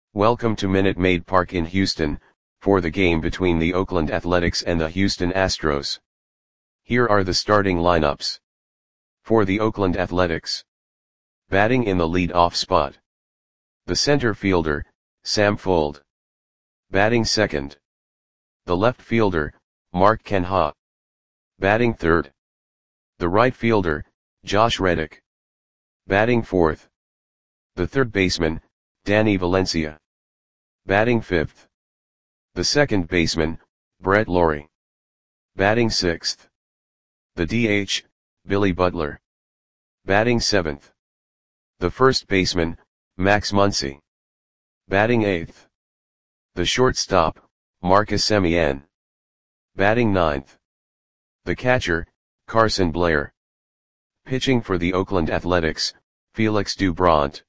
Welcome to Minute Maid Park in Houston, for the game between the Oakland Athletics and the Houston Astros. Here are the starting lineups. For the Oakland Athletics. Batting in the lead-off spot. The center fielder, Sam Fuld. Batting second. The left fielder, Mark Canha. Batting third. The right fielder, Josh Reddick. Batting fourth. The third baseman, Danny Valencia. Batting fifth. The second baseman, Brett Lawrie. Batting sixth. The DH, Billy Butler. Batting seventh. The first baseman, Max Muncy. Batting eighth. The shortstop, Marcus Semien. Batting ninth. The catcher, Carson Blair. Pitching for the Oakland Athletics, Felix Doubront.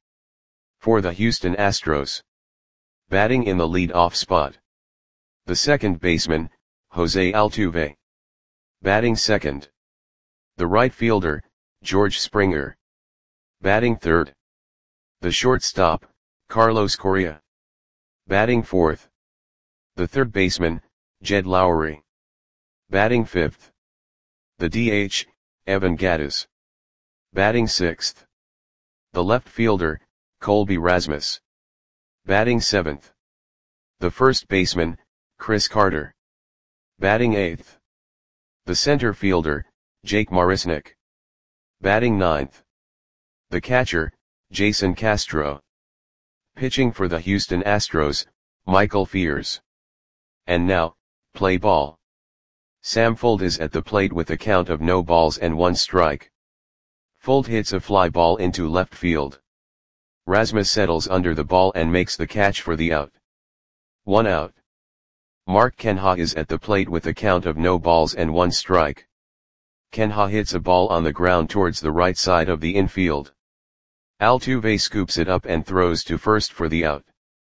For the Houston Astros. Batting in the lead-off spot. The second baseman, Jose Altuve. Batting second. The right fielder, George Springer. Batting third. The shortstop, Carlos Correa. Batting fourth. The third baseman, Jed Lowrie. Batting fifth. The DH, Evan Gattis. Batting sixth. The left fielder, Colby Rasmus. Batting seventh. The first baseman, Chris Carter. Batting eighth. The center fielder, Jake Marisnick. Batting ninth. The catcher, Jason Castro. Pitching for the Houston Astros, Michael Fiers. And now, play ball. Sam Fuld is at the plate with a count of no balls and one strike. Fuld hits a fly ball into left field. Rasmus settles under the ball and makes the catch for the out. 1 out. Mark Canha is at the plate with a count of no balls and one strike. Canha hits a ball on the ground towards the right side of the infield. Altuve scoops it up and throws to first for the out.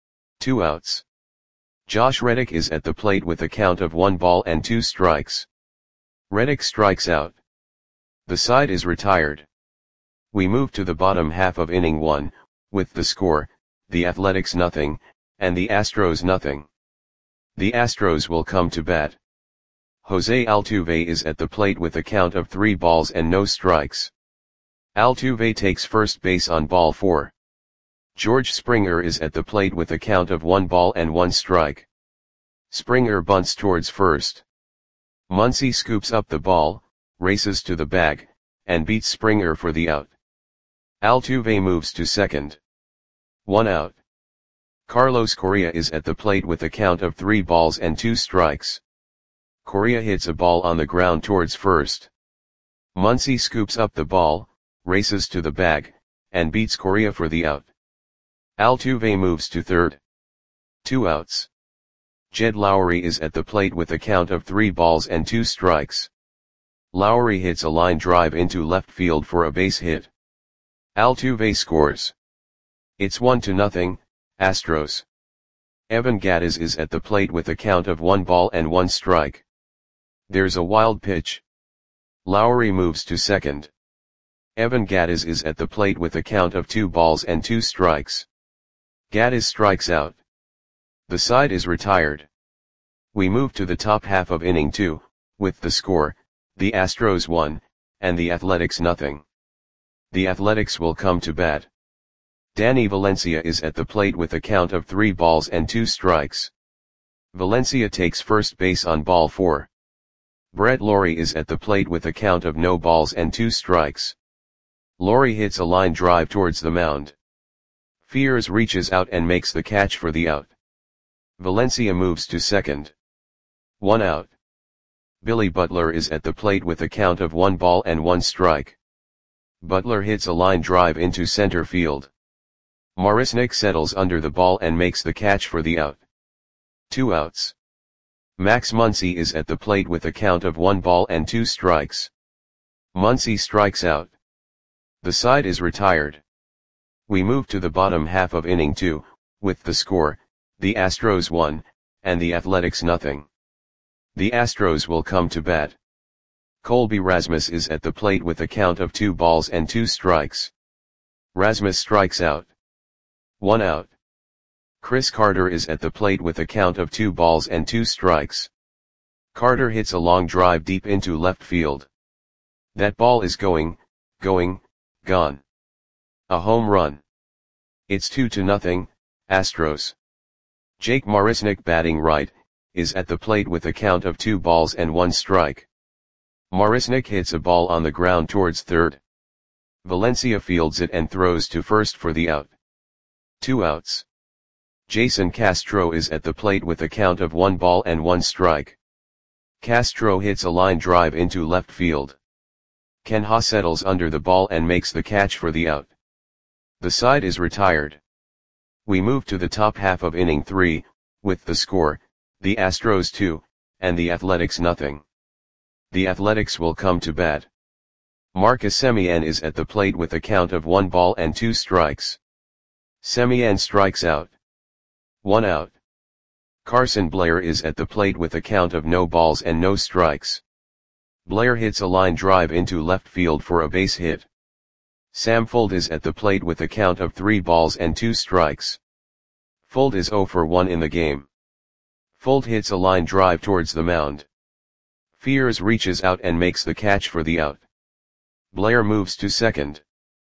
2 outs. Josh Reddick is at the plate with a count of 1 ball and 2 strikes. Reddick strikes out. The side is retired. We move to the bottom half of inning 1, with the score, the Athletics nothing, and the Astros nothing. The Astros will come to bat. Jose Altuve is at the plate with a count of 3 balls and no strikes. Altuve takes first base on ball 4. George Springer is at the plate with a count of 1 ball and 1 strike. Springer bunts towards first. Muncy scoops up the ball, races to the bag, and beats Springer for the out. Altuve moves to second. 1 out. Carlos Correa is at the plate with a count of 3 balls and 2 strikes. Correa hits a ball on the ground towards first. Muncy scoops up the ball, races to the bag, and beats Correa for the out. Altuve moves to third. 2 outs. Jed Lowrie is at the plate with a count of 3 balls and 2 strikes. Lowrie hits a line drive into left field for a base hit. Altuve scores. It's 1-0, Astros. Evan Gattis is at the plate with a count of 1 ball and 1 strike. There's a wild pitch. Lowrie moves to second. Evan Gattis is at the plate with a count of 2 balls and 2 strikes. Gattis strikes out. The side is retired. We move to the top half of inning 2, with the score, the Astros 1, and the Athletics nothing. The Athletics will come to bat. Danny Valencia is at the plate with a count of 3 balls and 2 strikes. Valencia takes first base on ball 4. Brett Lawrie is at the plate with a count of no balls and 2 strikes. Lawrie hits a line drive towards the mound. Fiers reaches out and makes the catch for the out. Valencia moves to second. 1 out. Billy Butler is at the plate with a count of 1 ball and 1 strike. Butler hits a line drive into center field. Marisnick settles under the ball and makes the catch for the out. 2 outs. Max Muncy is at the plate with a count of 1 ball and 2 strikes. Muncy strikes out. The side is retired. We move to the bottom half of inning 2, with the score, the Astros 1, and the Athletics nothing. The Astros will come to bat. Colby Rasmus is at the plate with a count of 2 balls and 2 strikes. Rasmus strikes out. 1 out. Chris Carter is at the plate with a count of 2 balls and 2 strikes. Carter hits a long drive deep into left field. That ball is going, gone. A home run. It's 2-0, Astros. Jake Marisnick, batting right, is at the plate with a count of 2 balls and 1 strike. Marisnick hits a ball on the ground towards third. Valencia fields it and throws to first for the out. 2 outs. Jason Castro is at the plate with a count of 1 ball and 1 strike. Castro hits a line drive into left field. Ken Ha settles under the ball and makes the catch for the out. The side is retired. We move to the top half of inning 3, with the score, the Astros 2, and the Athletics nothing. The Athletics will come to bat. Marcus Semien is at the plate with a count of 1 ball and 2 strikes. Semien strikes out. 1 out. Carson Blair is at the plate with a count of no balls and no strikes. Blair hits a line drive into left field for a base hit. Sam Fuld is at the plate with a count of 3 balls and 2 strikes. Fuld is 0 for 1 in the game. Fuld hits a line drive towards the mound. Fears reaches out and makes the catch for the out. Blair moves to second.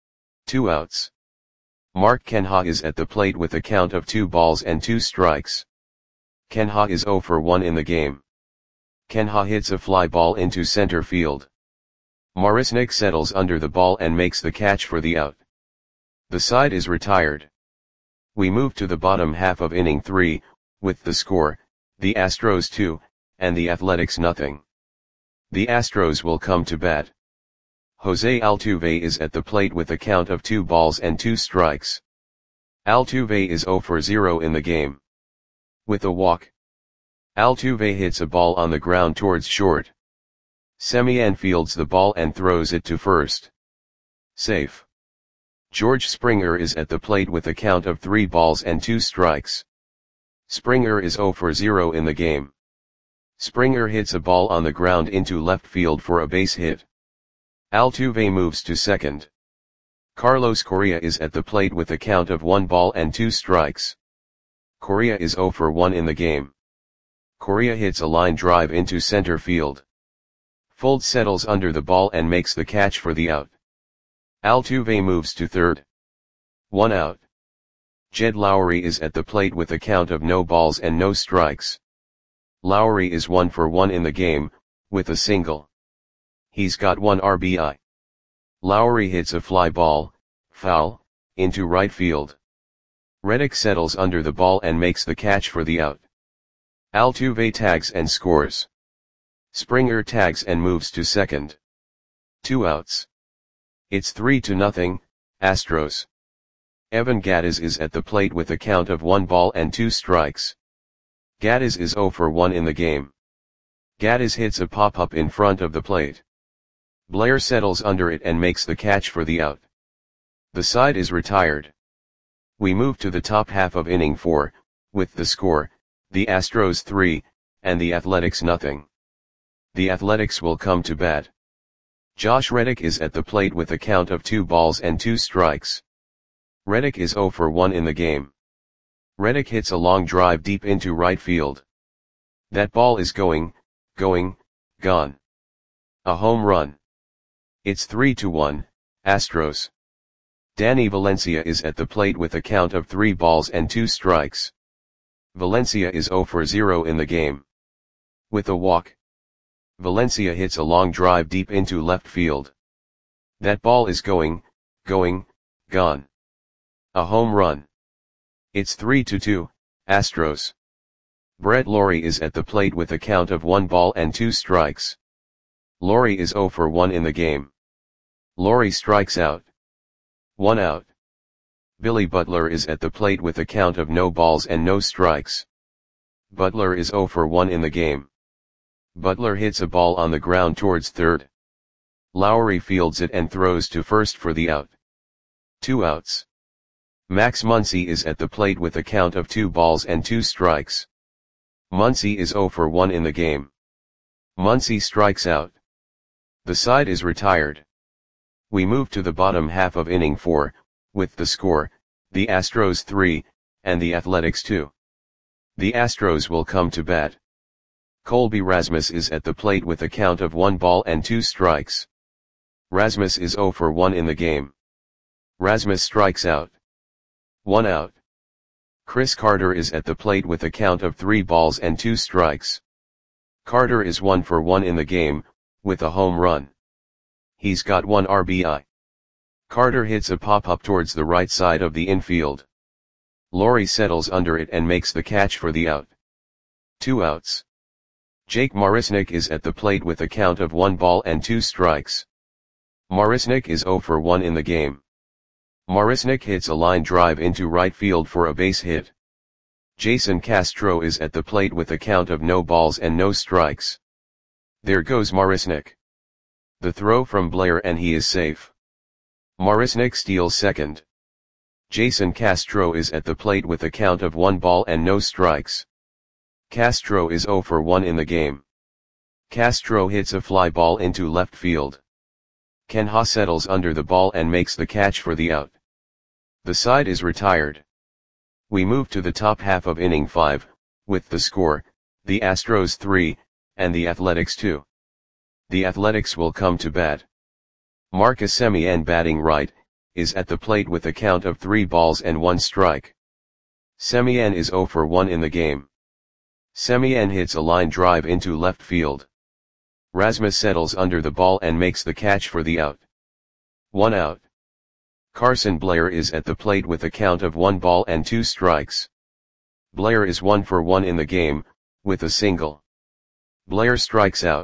2 outs. Mark Canha is at the plate with a count of 2 balls and 2 strikes. Canha is 0 for 1 in the game. Canha hits a fly ball into center field. Marisnick settles under the ball and makes the catch for the out. The side is retired. We move to the bottom half of inning 3, with the score, the Astros 2, and the Athletics nothing. The Astros will come to bat. Jose Altuve is at the plate with a count of 2 balls and 2 strikes. Altuve is 0 for 0 in the game. With a walk, Altuve hits a ball on the ground towards short. Semien fields the ball and throws it to first. Safe. George Springer is at the plate with a count of 3 balls and 2 strikes. Springer is 0 for 0 in the game. Springer hits a ball on the ground into left field for a base hit. Altuve moves to second. Carlos Correa is at the plate with a count of 1 ball and 2 strikes. Correa is 0 for 1 in the game. Correa hits a line drive into center field. Fuld settles under the ball and makes the catch for the out. Altuve moves to third. 1 out. Jed Lowry is at the plate with a count of no balls and no strikes. Lowry is 1 for 1 in the game, with a single. He's got 1 RBI. Lowry hits a fly ball, foul, into right field. Reddick settles under the ball and makes the catch for the out. Altuve tags and scores. Springer tags and moves to second. 2 outs. It's 3-0, Astros. Evan Gattis is at the plate with a count of 1 ball and 2 strikes. Gattis is 0 for 1 in the game. Gattis hits a pop-up in front of the plate. Blair settles under it and makes the catch for the out. The side is retired. We move to the top half of inning 4, with the score, the Astros 3, and the Athletics nothing. The Athletics will come to bat. Josh Reddick is at the plate with a count of 2 balls and 2 strikes. Reddick is 0 for 1 in the game. Reddick hits a long drive deep into right field. That ball is going, gone. A home run. It's 3-1, Astros. Danny Valencia is at the plate with a count of 3 balls and 2 strikes. Valencia is 0 for 0 in the game. With a walk, Valencia hits a long drive deep into left field. That ball is going, gone. A home run. It's 3-2, Astros. Brett Lawrie is at the plate with a count of 1 ball and 2 strikes. Lawrie is 0 for 1 in the game. Lawrie strikes out. 1 out. Billy Butler is at the plate with a count of no balls and no strikes. Butler is 0 for 1 in the game. Butler hits a ball on the ground towards third. Lowry fields it and throws to first for the out. 2 outs. Max Muncy is at the plate with a count of 2 balls and 2 strikes. Muncy is 0 for 1 in the game. Muncy strikes out. The side is retired. We move to the bottom half of inning 4, with the score, the Astros 3, and the Athletics 2. The Astros will come to bat. Colby Rasmus is at the plate with a count of 1 ball and 2 strikes. Rasmus is 0 for 1 in the game. Rasmus strikes out. 1 out. Chris Carter is at the plate with a count of 3 balls and 2 strikes. Carter is 1 for 1 in the game, with a home run. He's got 1 RBI. Carter hits a pop-up towards the right side of the infield. Lowrie settles under it and makes the catch for the out. 2 outs. Jake Marisnick is at the plate with a count of 1 ball and 2 strikes. Marisnick is 0 for 1 in the game. Marisnick hits a line drive into right field for a base hit. Jason Castro is at the plate with a count of no balls and no strikes. There goes Marisnick. The throw from Blair and he is safe. Marisnick steals second. Jason Castro is at the plate with a count of 1 ball and no strikes. Castro is 0 for 1 in the game. Castro hits a fly ball into left field. Ken Ha settles under the ball and makes the catch for the out. The side is retired. We move to the top half of inning 5, with the score, the Astros 3, and the Athletics 2. The Athletics will come to bat. Marcus Semien, batting right, is at the plate with a count of 3 balls and 1 strike. Semien is 0 for 1 in the game. Semien hits a line drive into left field. Rasmus settles under the ball and makes the catch for the out. 1 out. Carson Blair is at the plate with a count of 1 ball and 2 strikes. Blair is 1 for 1 in the game, with a single. Blair strikes out.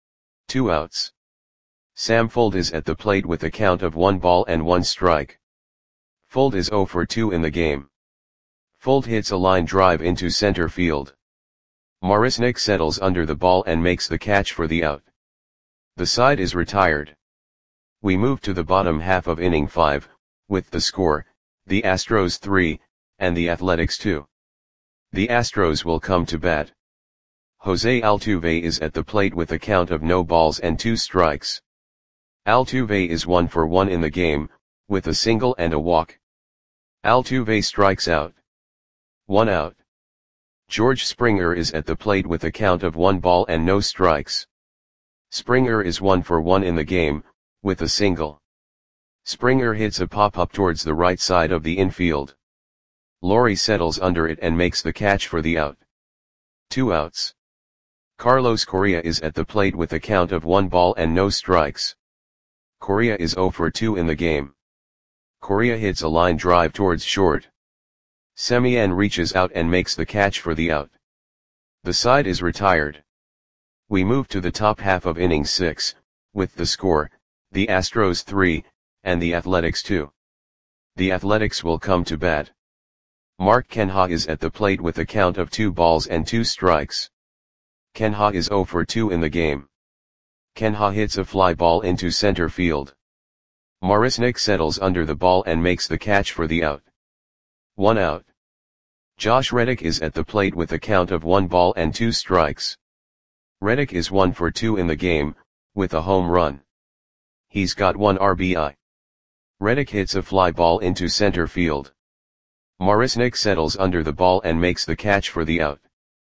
2 outs. Sam Fuld is at the plate with a count of 1 ball and 1 strike. Fuld is 0 for 2 in the game. Fuld hits a line drive into center field. Marisnick settles under the ball and makes the catch for the out. The side is retired. We move to the bottom half of inning 5, with the score, the Astros 3, and the Athletics 2. The Astros will come to bat. Jose Altuve is at the plate with a count of no balls and 2 strikes. Altuve is 1 for 1 in the game, with a single and a walk. Altuve strikes out. 1 out. George Springer is at the plate with a count of 1 ball and no strikes. Springer is 1 for 1 in the game, with a single. Springer hits a pop-up towards the right side of the infield. Lowrie settles under it and makes the catch for the out. 2 outs. Carlos Correa is at the plate with a count of 1 ball and no strikes. Correa is 0 for 2 in the game. Correa hits a line drive towards short. Semien reaches out and makes the catch for the out. The side is retired. We move to the top half of inning 6, with the score, the Astros 3, and the Athletics 2. The Athletics will come to bat. Mark Canha is at the plate with a count of 2 balls and 2 strikes. Canha is 0 for 2 in the game. Canha hits a fly ball into center field. Marisnick settles under the ball and makes the catch for the out. 1 out. Josh Reddick is at the plate with a count of 1 ball and 2 strikes. Reddick is 1 for 2 in the game, with a home run. He's got 1 RBI. Reddick hits a fly ball into center field. Marisnick settles under the ball and makes the catch for the out.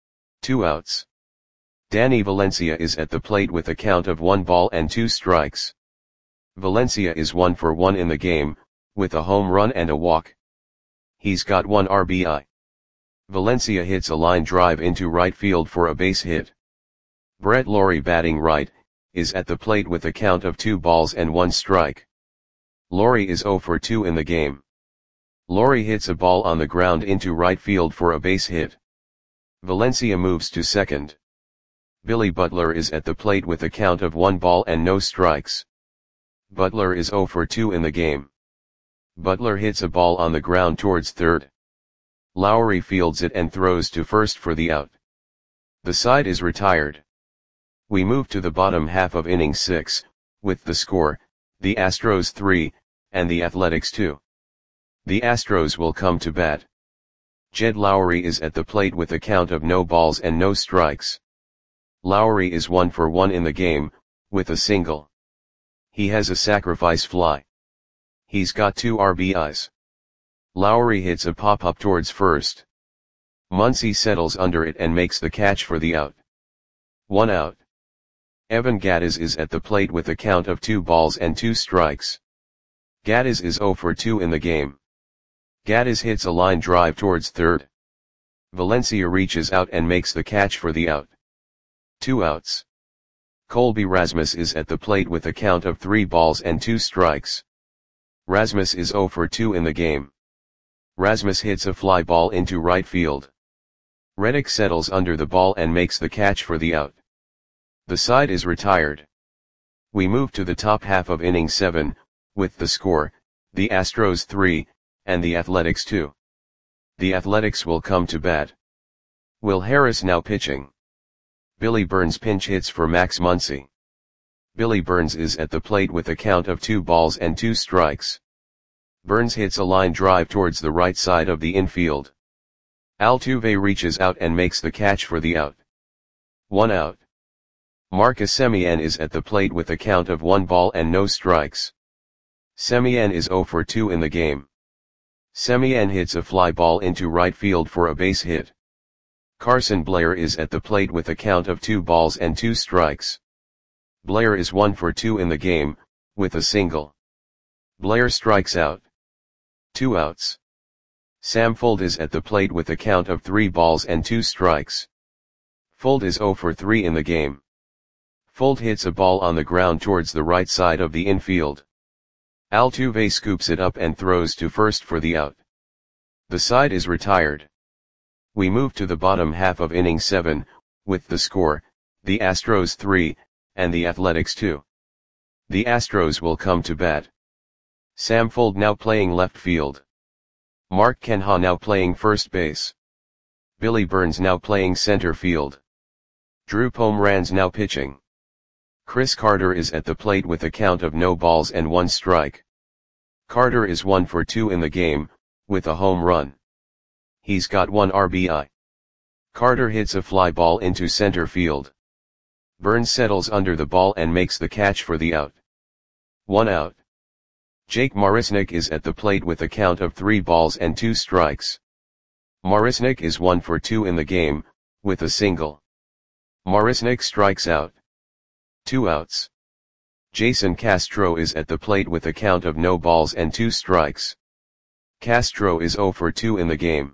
2 outs. Danny Valencia is at the plate with a count of 1 ball and 2 strikes. Valencia is 1 for 1 in the game, with a home run and a walk. He's got 1 RBI. Valencia hits a line drive into right field for a base hit. Brett Lawrie, batting right, is at the plate with a count of 2 balls and 1 strike. Lawrie is 0 for 2 in the game. Lawrie hits a ball on the ground into right field for a base hit. Valencia moves to second. Billy Butler is at the plate with a count of 1 ball and no strikes. Butler is 0 for 2 in the game. Butler hits a ball on the ground towards third. Lowrie fields it and throws to first for the out. The side is retired. We move to the bottom half of inning 6, with the score, the Astros 3, and the Athletics 2. The Astros will come to bat. Jed Lowrie is at the plate with a count of no balls and no strikes. Lowrie is 1 for 1 in the game, with a single. He has a sacrifice fly. He's got 2 RBIs. Lowry hits a pop-up towards first. Muncy settles under it and makes the catch for the out. 1 out. Evan Gattis is at the plate with a count of 2 balls and 2 strikes. Gattis is 0 for 2 in the game. Gattis hits a line drive towards third. Valencia reaches out and makes the catch for the out. 2 outs. Colby Rasmus is at the plate with a count of 3 balls and 2 strikes. Rasmus is 0 for 2 in the game. Rasmus hits a fly ball into right field. Reddick settles under the ball and makes the catch for the out. The side is retired. We move to the top half of inning 7, with the score, the Astros 3, and the Athletics 2. The Athletics will come to bat. Will Harris now pitching. Billy Burns pinch hits for Max Muncy. Billy Burns is at the plate with a count of 2 balls and 2 strikes. Burns hits a line drive towards the right side of the infield. Altuve reaches out and makes the catch for the out. 1 out. Marcus Semien is at the plate with a count of 1 ball and no strikes. Semien is 0 for 2 in the game. Semien hits a fly ball into right field for a base hit. Carson Blair is at the plate with a count of 2 balls and 2 strikes. Blair is 1 for 2 in the game, with a single. Blair strikes out. 2 outs. Sam Fuld is at the plate with a count of 3 balls and 2 strikes. Fuld is 0 for 3 in the game. Fuld hits a ball on the ground towards the right side of the infield. Altuve scoops it up and throws to first for the out. The side is retired. We move to the bottom half of inning 7, with the score, the Astros 3, and the Athletics 2. The Astros will come to bat. Sam Fuld now playing left field. Mark Canha now playing first base. Billy Burns now playing center field. Drew Pomeranz now pitching. Chris Carter is at the plate with a count of no balls and 1 strike. Carter is 1 for 2 in the game, with a home run. He's got 1 RBI. Carter hits a fly ball into center field. Burns settles under the ball and makes the catch for the out. 1 out. Jake Marisnick is at the plate with a count of 3 balls and 2 strikes. Marisnick is 1 for 2 in the game, with a single. Marisnick strikes out. 2 outs. Jason Castro is at the plate with a count of no balls and 2 strikes. Castro is 0 for 2 in the game.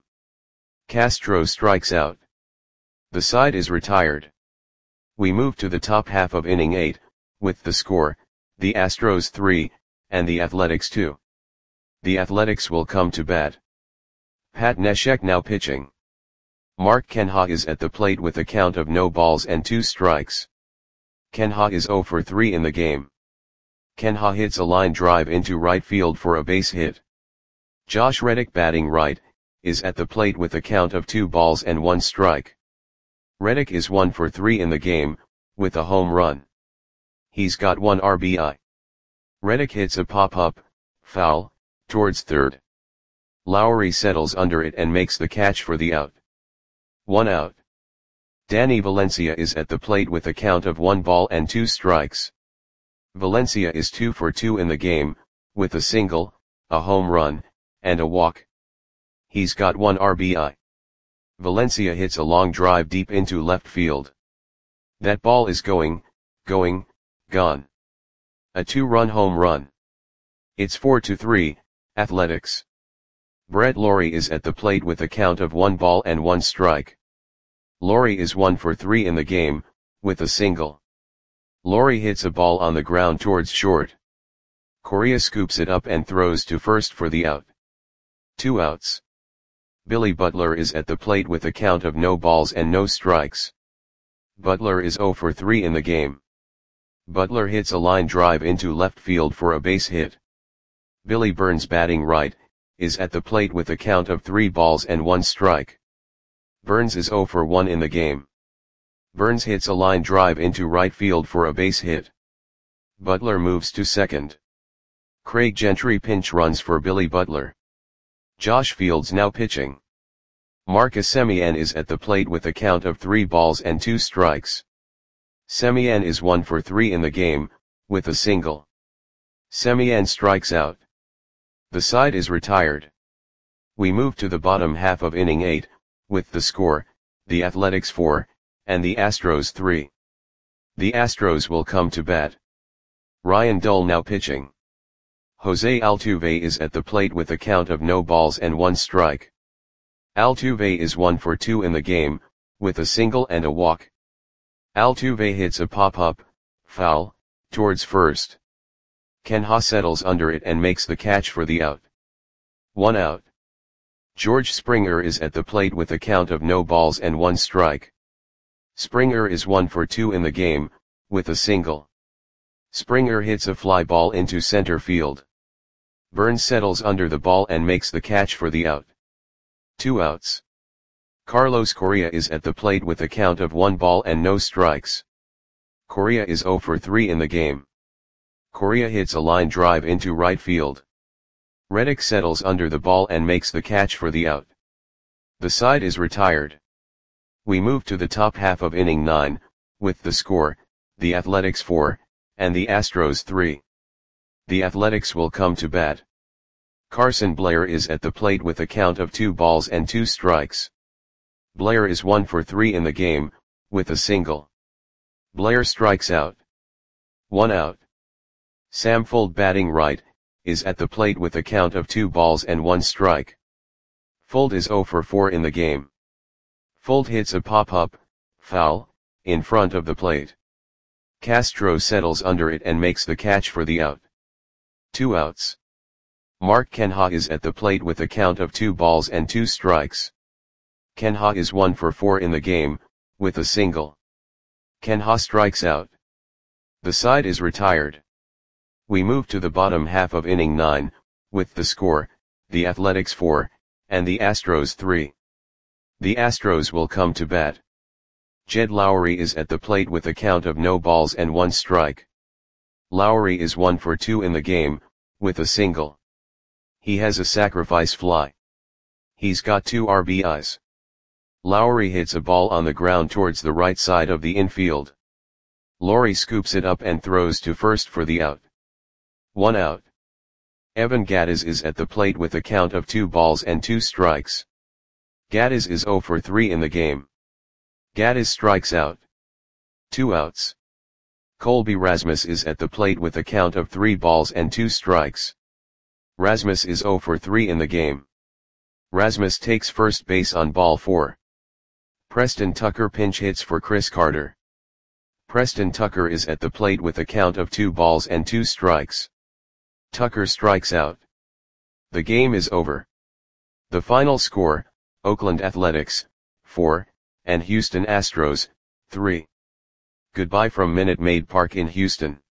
Castro strikes out. The side is retired. We move to the top half of inning 8, with the score, the Astros 3, and the Athletics 2. The Athletics will come to bat. Pat Neshek now pitching. Mark Canha is at the plate with a count of no balls and 2 strikes. Canha is 0 for 3 in the game. Canha hits a line drive into right field for a base hit. Josh Reddick batting right, is at the plate with a count of 2 balls and 1 strike. Reddick is 1 for 3 in the game, with a home run. He's got 1 RBI. Reddick hits a pop-up, foul, towards third. Lowry settles under it and makes the catch for the out. 1 out. Danny Valencia is at the plate with a count of 1 ball and 2 strikes. Valencia is 2 for 2 in the game, with a single, a home run, and a walk. He's got 1 RBI. Valencia hits a long drive deep into left field. That ball is going, gone. A 2-run home run. It's 4-3, Athletics. Brett Lawrie is at the plate with a count of 1 ball and 1 strike. Lawrie is 1 for 3 in the game, with a single. Lawrie hits a ball on the ground towards short. Correa scoops it up and throws to first for the out. 2 outs. Billy Butler is at the plate with a count of no balls and no strikes. Butler is 0 for 3 in the game. Butler hits a line drive into left field for a base hit. Billy Burns batting right, is at the plate with a count of 3 balls and 1 strike. Burns is 0 for 1 in the game. Burns hits a line drive into right field for a base hit. Butler moves to second. Craig Gentry pinch runs for Billy Butler. Josh Fields now pitching. Marcus Semien is at the plate with a count of 3 balls and 2 strikes. Semien is 1 for 3 in the game, with a single. Semien strikes out. The side is retired. We move to the bottom half of inning 8, with the score, the Athletics 4, and the Astros 3. The Astros will come to bat. Ryan Dull now pitching. Jose Altuve is at the plate with a count of no balls and 1 strike. Altuve is 1 for 2 in the game, with a single and a walk. Altuve hits a pop-up, foul, towards first. Ken Ha settles under it and makes the catch for the out. 1 out. George Springer is at the plate with a count of no balls and 1 strike. Springer is 1 for 2 in the game, with a single. Springer hits a fly ball into center field. Burns settles under the ball and makes the catch for the out. 2 outs. Carlos Correa is at the plate with a count of 1 ball and no strikes. Correa is 0 for 3 in the game. Correa hits a line drive into right field. Reddick settles under the ball and makes the catch for the out. The side is retired. We move to the top half of inning 9, with the score, the Athletics 4, and the Astros 3. The Athletics will come to bat. Carson Blair is at the plate with a count of 2 balls and 2 strikes. Blair is 1 for 3 in the game, with a single. Blair strikes out. 1 out. Sam Fuld batting right, is at the plate with a count of 2 balls and 1 strike. Fuld is 0 for 4 in the game. Fuld hits a pop-up, foul, in front of the plate. Castro settles under it and makes the catch for the out. 2 outs. Mark Canha is at the plate with a count of 2 balls and 2 strikes. Canha is 1 for 4 in the game, with a single. Canha strikes out. The side is retired. We move to the bottom half of inning 9, with the score, the Athletics 4, and the Astros 3. The Astros will come to bat. Jed Lowry is at the plate with a count of no balls and 1 strike. Lowry is 1 for 2 in the game, with a single. He has a sacrifice fly. He's got 2 RBIs. Lowry hits a ball on the ground towards the right side of the infield. Lowry scoops it up and throws to first for the out. 1 out. Evan Gattis is at the plate with a count of 2 balls and 2 strikes. Gattis is 0 for 3 in the game. Gattis strikes out. 2 outs. Colby Rasmus is at the plate with a count of 3 balls and 2 strikes. Rasmus is 0 for 3 in the game. Rasmus takes first base on ball 4. Preston Tucker pinch hits for Chris Carter. Preston Tucker is at the plate with a count of 2 balls and 2 strikes. Tucker strikes out. The game is over. The final score, Oakland Athletics, 4, and Houston Astros, 3. Goodbye from Minute Maid Park in Houston.